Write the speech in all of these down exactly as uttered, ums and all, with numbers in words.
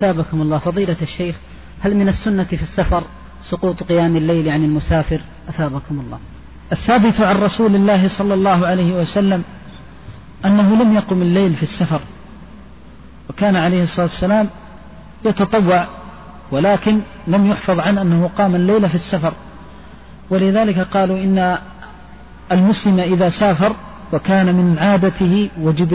أثابكم الله فضيلة الشيخ، هل من السنة في السفر سقوط قيام الليل عن المسافر؟ أثابكم الله. الثابت عن رسول الله صلى الله عليه وسلم أنه لم يقم الليل في السفر، وكان عليه الصلاة والسلام يتطوع، ولكن لم يحفظ عن أنه قام الليل في السفر. ولذلك قالوا إن المسلم إذا سافر وكان من عادته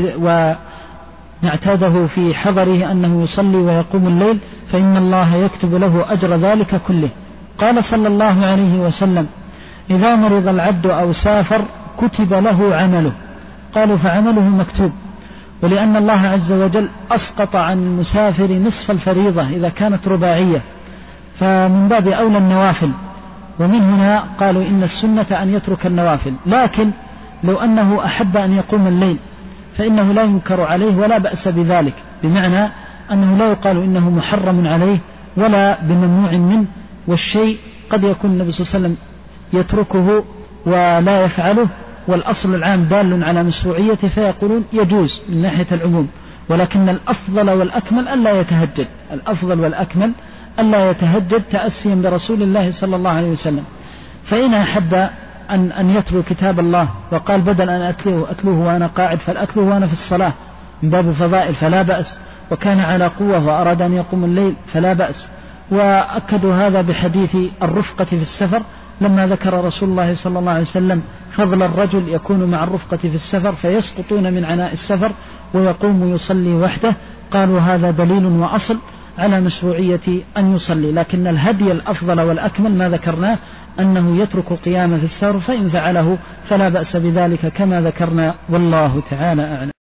ونعتاده في حضره أنه يصلي ويقوم الليل فإن الله يكتب له أجر ذلك كله. قال صلى الله عليه وسلم: إذا مرض العبد أو سافر كتب له عمله. قالوا: فعمله مكتوب. ولأن الله عز وجل أسقط عن المسافر نصف الفريضة إذا كانت رباعية، فمن باب أولى النوافل. ومن هنا قالوا إن السنة أن يترك النوافل، لكن لو أنه أحب أن يقوم الليل فإنه لا ينكر عليه ولا بأس بذلك، بمعنى أنه لا يقال إنه محرم عليه ولا بممنوع منه. والشيء قد يكون النبي صلى الله عليه وسلم يتركه ولا يفعله، والأصل العام دال على مشروعيته، فيقولون يجوز من ناحية العموم، ولكن الأفضل والأكمل ألا يتهجد، الأفضل والأكمل ألا يتهجد تأسيا برسول الله صلى الله عليه وسلم. فإن أحب أن, أن يتلو كتاب الله وقال بدل أن أتلوه, أتلوه وأنا قاعد فالأتلوه وأنا في الصلاة من باب الفضائل فلا بأس، وكان على قوة وأراد أن يقوم الليل فلا بأس. وأكدوا هذا بحديث الرفقة في السفر، لما ذكر رسول الله صلى الله عليه وسلم فضل الرجل يكون مع الرفقة في السفر فيسقطون من عناء السفر ويقوم يصلي وحده. قالوا هذا دليل وأصل على مشروعية أن يصلي، لكن الهدي الأفضل والأكمل ما ذكرناه أنه يترك قيام في السفر، فإن فعله فلا بأس بذلك كما ذكرنا، والله تعالى أعلم.